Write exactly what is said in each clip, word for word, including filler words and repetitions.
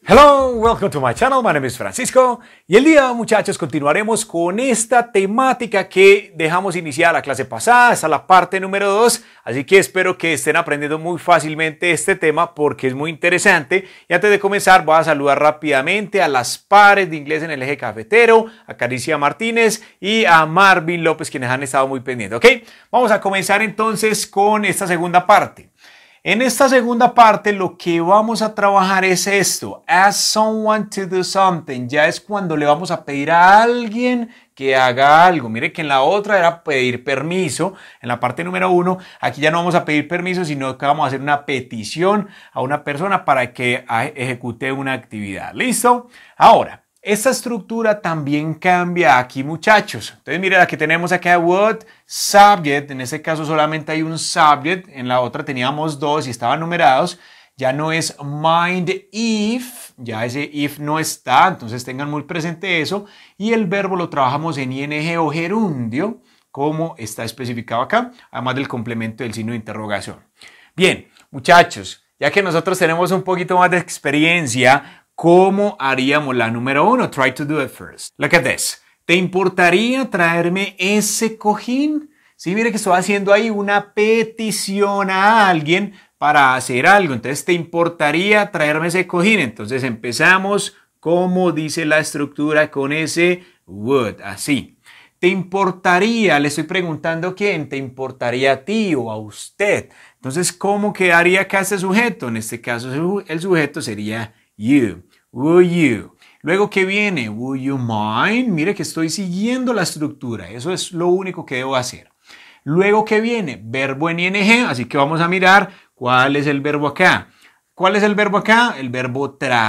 Hello, welcome to my channel. My name is Francisco y el día, muchachos, continuaremos con esta temática que dejamos iniciada la clase pasada. Esta es la parte número dos, así que espero que estén aprendiendo muy fácilmente este tema porque es muy interesante. Y antes de comenzar voy a saludar rápidamente a las pares de inglés en el eje cafetero, a Caricia Martínez y a Marvin López, quienes han estado muy pendientes. ¿Ok? Vamos a comenzar entonces con esta segunda parte. En esta segunda parte lo que vamos a trabajar es esto, ask someone to do something, ya es cuando le vamos a pedir a alguien que haga algo. Mire que en la otra era pedir permiso, en la parte número uno, aquí ya no vamos a pedir permiso, sino que vamos a hacer una petición a una persona para que ejecute una actividad. ¿Listo? Ahora, esta estructura también cambia aquí, muchachos. Entonces, miren, aquí tenemos acá what, subject. En este caso solamente hay un subject. En la otra teníamos dos y estaban numerados. Ya no es mind if. Ya ese if no está. Entonces, tengan muy presente eso. Y el verbo lo trabajamos en ing o gerundio, como está especificado acá, además del complemento del signo de interrogación. Bien, muchachos, ya que nosotros tenemos un poquito más de experiencia, ¿cómo haríamos la número uno? Try to do it first. Look at this. ¿Te importaría traerme ese cojín? Sí, mire que estoy haciendo ahí una petición a alguien para hacer algo. Entonces, ¿te importaría traerme ese cojín? Entonces, empezamos como dice la estructura con ese would, así. ¿Te importaría? Le estoy preguntando a quién. ¿Te importaría a ti o a usted? Entonces, ¿cómo quedaría acá este sujeto? En este caso, el sujeto sería you. Will you? Luego, ¿qué viene? Will you mind? Mire que estoy siguiendo la estructura. Eso es lo único que debo hacer. Luego, ¿qué viene? Verbo en ing. Así que vamos a mirar cuál es el verbo acá. ¿Cuál es el verbo acá? El verbo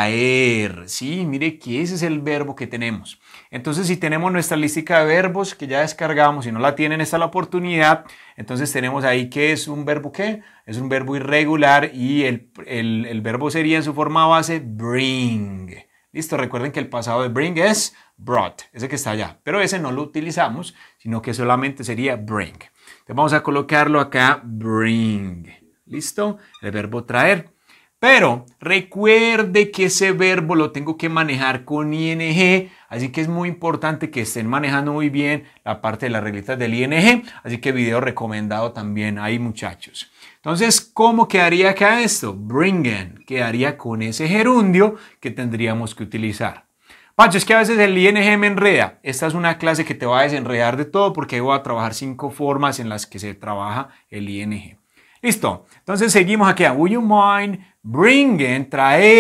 traer. Sí, mire que ese es el verbo que tenemos. Entonces, si tenemos nuestra listica de verbos que ya descargamos, si no la tienen, esta es la oportunidad. Entonces, tenemos ahí que es un verbo ¿qué? Es un verbo irregular y el, el, el verbo sería en su forma base bring. Listo, recuerden que el pasado de bring es brought, ese que está allá. Pero ese no lo utilizamos, sino que solamente sería bring. Entonces, vamos a colocarlo acá, bring. ¿Listo? El verbo traer. Pero recuerde que ese verbo lo tengo que manejar con ing, así que es muy importante que estén manejando muy bien la parte de las reglitas del ing, así que video recomendado también ahí, muchachos. Entonces, ¿cómo quedaría acá esto? Bringen, quedaría con ese gerundio que tendríamos que utilizar. Pancho, es que a veces el ing me enreda. Esta es una clase que te va a desenredar de todo porque voy a trabajar cinco formas en las que se trabaja el ing. Listo, entonces seguimos aquí. Would you mind bringing,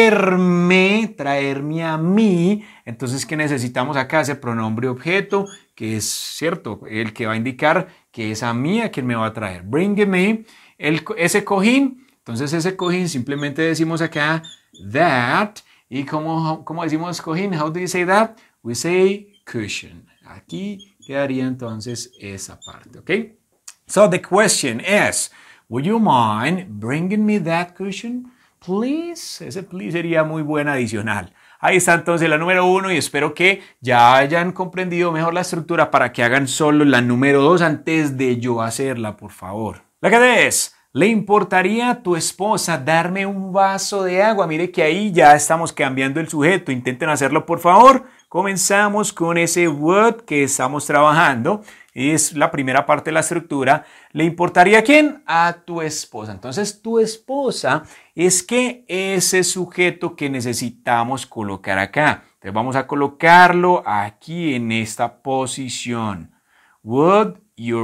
traerme, traerme a mí? Entonces, ¿qué necesitamos acá? Ese pronombre objeto, que es cierto, el que va a indicar que es a mí a quien me va a traer. Bring me, el, ese cojín. Entonces, ese cojín simplemente decimos acá that. ¿Y cómo, cómo decimos cojín? How do you say that? We say cushion. Aquí quedaría entonces esa parte, ¿ok? So, the question is, would you mind bringing me that cushion? Please. Ese please sería muy buen adicional. Ahí está entonces la número uno y espero que ya hayan comprendido mejor la estructura para que hagan solo la número dos antes de yo hacerla, por favor. Look at this. ¿Le importaría a tu esposa darme un vaso de agua? Mire que ahí ya estamos cambiando el sujeto. Intenten hacerlo, por favor. Comenzamos con ese would que estamos trabajando. Es la primera parte de la estructura. ¿Le importaría a quién? A tu esposa. Entonces, tu esposa es que ese sujeto que necesitamos colocar acá. Entonces, vamos a colocarlo aquí en esta posición. Would your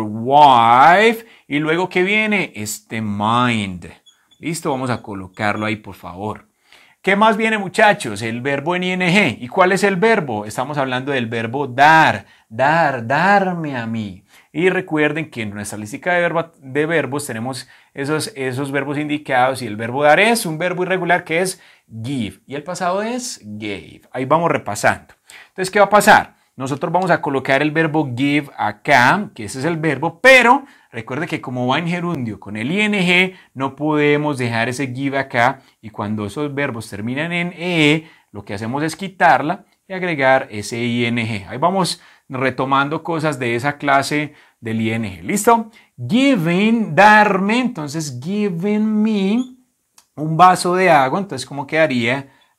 wife. Y luego, ¿qué viene? Este mind. Listo, vamos a colocarlo ahí, por favor. ¿Qué más viene, muchachos? El verbo en ing. ¿Y cuál es el verbo? Estamos hablando del verbo dar. Dar, darme a mí. Y recuerden que en nuestra listica de, verbo, de verbos tenemos esos, esos verbos indicados. Y el verbo dar es un verbo irregular que es give. Y el pasado es gave. Ahí vamos repasando. Entonces, ¿qué va a pasar? Nosotros vamos a colocar el verbo give acá, que ese es el verbo, pero recuerde que como va en gerundio con el ing, no podemos dejar ese give acá y cuando esos verbos terminan en e, lo que hacemos es quitarla y agregar ese ing. Ahí vamos retomando cosas de esa clase del ing. ¿Listo? Giving, darme, entonces giving me un vaso de agua, entonces ¿cómo quedaría?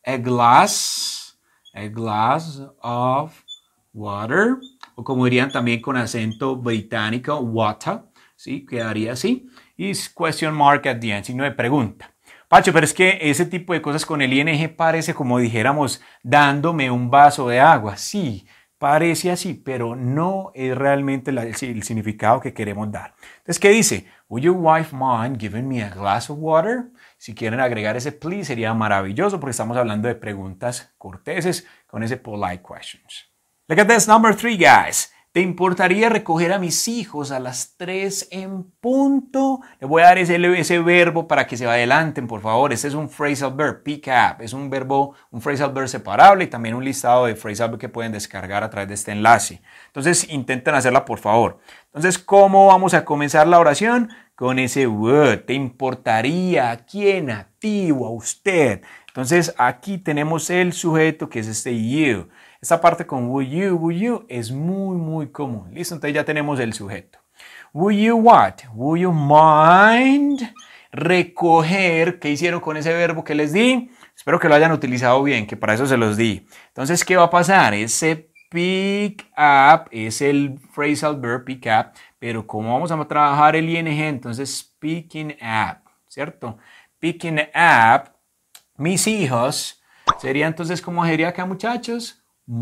a glass, a glass of water, o como dirían también con acento británico, water, ¿sí? Quedaría así. Y question mark at the end, signo de pregunta. Pacho, pero es que ese tipo de cosas con el ing parece como dijéramos dándome un vaso de agua. Sí, parece así, pero no es realmente la, el, el significado que queremos dar. Entonces, ¿qué dice? Would your wife mind giving me a glass of water? Si quieren agregar ese please sería maravilloso porque estamos hablando de preguntas corteses con ese polite questions. Look at this, number three, guys. ¿Te importaría recoger a mis hijos a las tres en punto? Le voy a dar ese, ese verbo para que se adelanten, por favor. Este es un phrasal verb, pick up. Es un verbo, un phrasal verb separable y también un listado de phrasal verb que pueden descargar a través de este enlace. Entonces, intenten hacerla, por favor. Entonces, ¿cómo vamos a comenzar la oración? Con ese would. ¿Te importaría? ¿A quién? ¿A ti o a usted? Entonces, aquí tenemos el sujeto que es este you. Esta parte con would you, would you es muy, muy común. Listo, entonces ya tenemos el sujeto. Would you what? Would you mind recoger? ¿Qué hicieron con ese verbo que les di? Espero que lo hayan utilizado bien, que para eso se los di. Entonces, ¿qué va a pasar? Ese pick up es el phrasal verb pick up, pero como vamos a trabajar el ing, entonces picking up, ¿cierto? Picking up, mis hijos, sería entonces, ¿cómo sería acá, muchachos?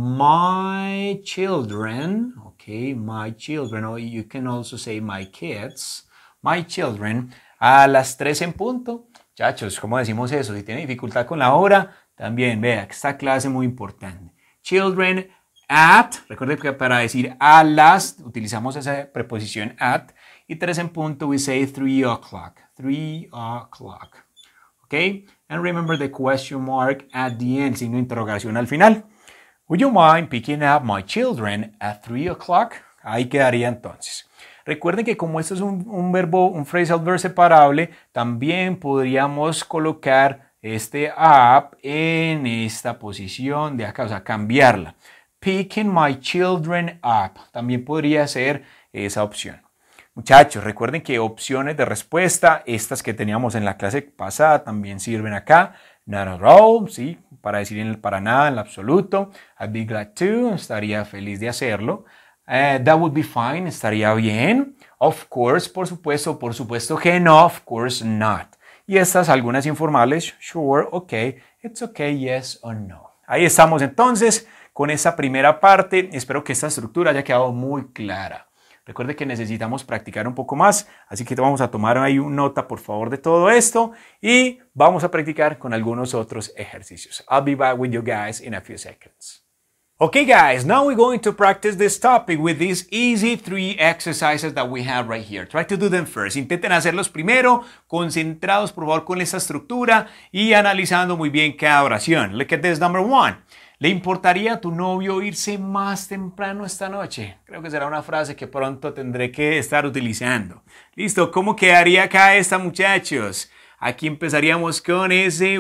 My children, okay, my children, or you can also say my kids, my children, a las tres en punto. Muchachos, ¿cómo decimos eso? Si tienen dificultad con la hora, también, vea, esta clase es muy importante. Children at, recuerden que para decir a las, utilizamos esa preposición at, y tres en punto, we say three o'clock, three o'clock, okay? And remember the question mark at the end, signo de interrogación al final. Would you mind picking up my children at three o'clock? Ahí quedaría entonces. Recuerden que como esto es un, un verbo, un phrasal verb separable, también podríamos colocar este up en esta posición de acá, o sea, cambiarla. Picking my children up. También podría ser esa opción. Muchachos, recuerden que opciones de respuesta, estas que teníamos en la clase pasada, también sirven acá. Not at all, sí, para decir en el para nada, en el absoluto. I'd be glad to, estaría feliz de hacerlo. Uh, that would be fine, estaría bien. Of course, por supuesto, por supuesto que no, of course not. Y estas algunas informales, sure, okay, it's okay, yes or no. Ahí estamos entonces con esa primera parte. Espero que esta estructura haya quedado muy clara. Recuerde que necesitamos practicar un poco más, así que vamos a tomar ahí una nota, por favor, de todo esto y vamos a practicar con algunos otros ejercicios. I'll be back with you guys in a few seconds. Okay, guys, now we're going to practice this topic with these easy three exercises that we have right here. Try to do them first. Intenten hacerlos primero, concentrados, por favor, con esta estructura y analizando muy bien cada oración. Look at this, number one. ¿Le importaría a tu novio irse más temprano esta noche? Creo que será una frase que pronto tendré que estar utilizando. Listo, ¿cómo quedaría acá esta, muchachos? Aquí empezaríamos con ese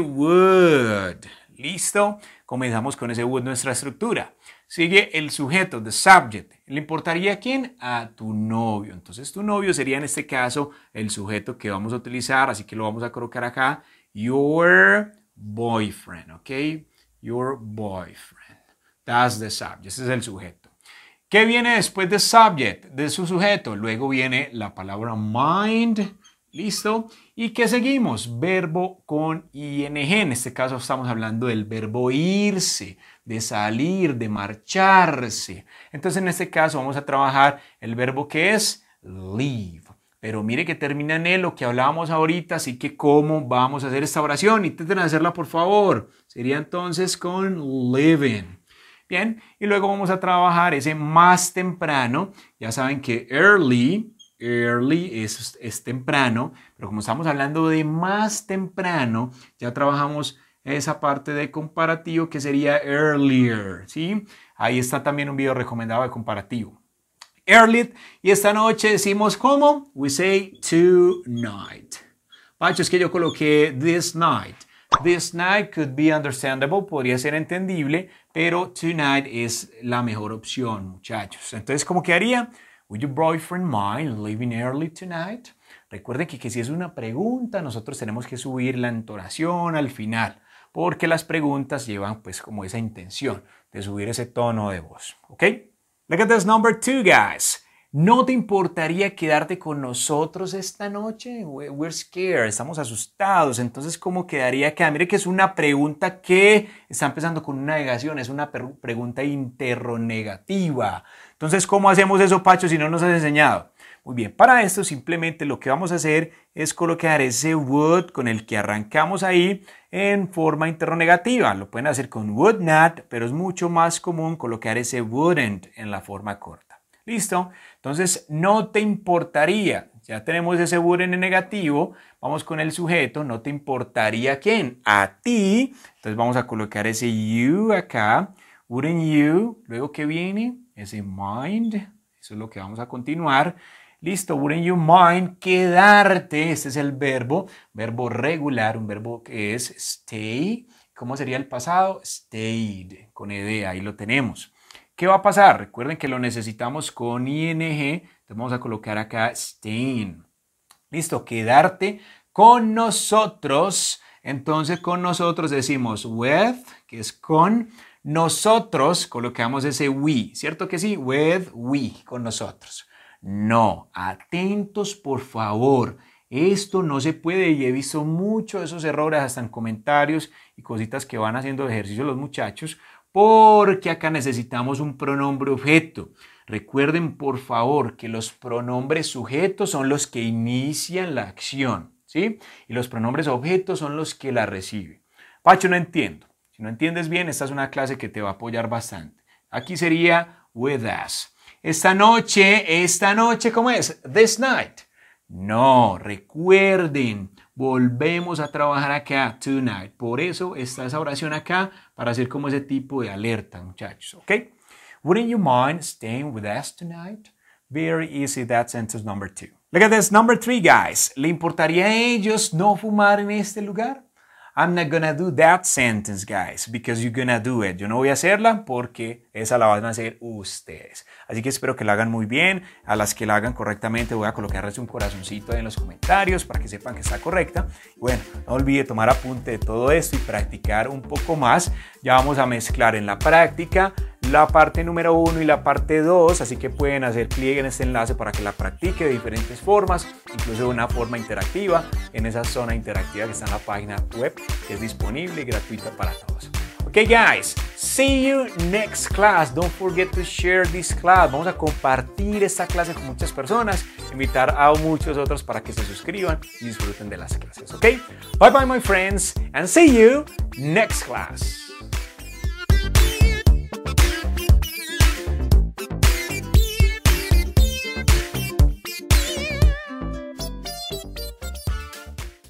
would. Listo, comenzamos con ese would, nuestra estructura. Sigue el sujeto, the subject. ¿Le importaría a quién? A tu novio. Entonces tu novio sería en este caso el sujeto que vamos a utilizar, así que lo vamos a colocar acá. Your boyfriend, ¿ok? Your boyfriend. That's the subject. Ese es el sujeto. ¿Qué viene después de subject? De su sujeto. Luego viene la palabra mind. ¿Listo? ¿Y qué seguimos? Verbo con ing. En este caso estamos hablando del verbo irse, de salir, de marcharse. Entonces en este caso vamos a trabajar el verbo que es leave. Pero mire que termina en él lo que hablábamos ahorita, así que ¿cómo vamos a hacer esta oración? Intenten hacerla, por favor. Sería entonces con living. Bien, y luego vamos a trabajar ese más temprano. Ya saben que early, early es, es temprano, pero como estamos hablando de más temprano, ya trabajamos esa parte de comparativo que sería earlier, ¿sí? Ahí está también un video recomendado de comparativo. Early, y esta noche decimos ¿cómo? We say tonight. Pacho, es que yo coloqué this night. This night could be understandable, podría ser entendible, pero tonight es la mejor opción, muchachos. Entonces, ¿cómo quedaría? Would your boyfriend mind leaving early tonight? Recuerden que, que si es una pregunta, nosotros tenemos que subir la entonación al final. porque las preguntas llevan pues como esa intención de subir ese tono de voz, ¿ok? Look at this number two, guys. ¿No te importaría quedarte con nosotros esta noche? We're scared, estamos asustados. Entonces, ¿cómo quedaría acá? Mire que es una pregunta que está empezando con una negación, es una pregunta interrogativa. Entonces, ¿cómo hacemos eso, Pacho, si no nos has enseñado? Muy bien, para esto simplemente lo que vamos a hacer es colocar ese would con el que arrancamos ahí en forma interrogativa. Lo pueden hacer con would not, pero es mucho más común colocar ese wouldn't en la forma corta. ¿Listo? Entonces, no te importaría. Ya tenemos ese wouldn't en negativo. Vamos con el sujeto. ¿No te importaría quién? A ti. Entonces, vamos a colocar ese you acá. Wouldn't you. Luego, ¿qué viene? Ese mind. Eso es lo que vamos a continuar. Listo. Wouldn't you mind quedarte. Este es el verbo. Verbo regular. Un verbo que es stay. ¿Cómo sería el pasado? Stayed. Con ed. Ahí lo tenemos. ¿Qué va a pasar? Recuerden que lo necesitamos con ing, entonces vamos a colocar acá staying. Listo, quedarte con nosotros. Entonces con nosotros decimos with, que es con nosotros, colocamos ese we, ¿cierto que sí? With we, con nosotros. No, atentos por favor. Esto no se puede y he visto muchos de esos errores hasta en comentarios y cositas que van haciendo ejercicio los muchachos. Porque acá necesitamos un pronombre objeto. Recuerden, por favor, que los pronombres sujetos son los que inician la acción, ¿sí? Y los pronombres objetos son los que la reciben. Pacho, no entiendo. Si no entiendes bien, esta es una clase que te va a apoyar bastante. Aquí sería with us. Esta noche, esta noche, ¿cómo es? This night. No, recuerden, volvemos a trabajar acá, tonight. Por eso está esa oración acá, para hacer como ese tipo de alerta, muchachos, ¿ok? Wouldn't you mind staying with us tonight? Very easy, that sentence number two. Look at this, number three, guys. ¿Le importaría a ellos no fumar en este lugar? I'm not gonna do that sentence, guys, because you're gonna do it. Yo no voy a hacerla porque esa la van a hacer ustedes. Así que espero que la hagan muy bien. A las que la hagan correctamente voy a colocarles un corazoncito ahí en los comentarios para que sepan que está correcta. Bueno, no olvide tomar apunte de todo esto y practicar un poco más. Ya vamos a mezclar en la práctica la parte número uno y la parte dos, así que pueden hacer clic en este enlace para que la practique de diferentes formas, incluso de una forma interactiva, en esa zona interactiva que está en la página web, que es disponible y gratuita para todos. Ok, guys, see you next class. Don't forget to share this class. Vamos a compartir esta clase con muchas personas, invitar a muchos otros para que se suscriban y disfruten de las clases. Ok, bye bye my friends and see you next class.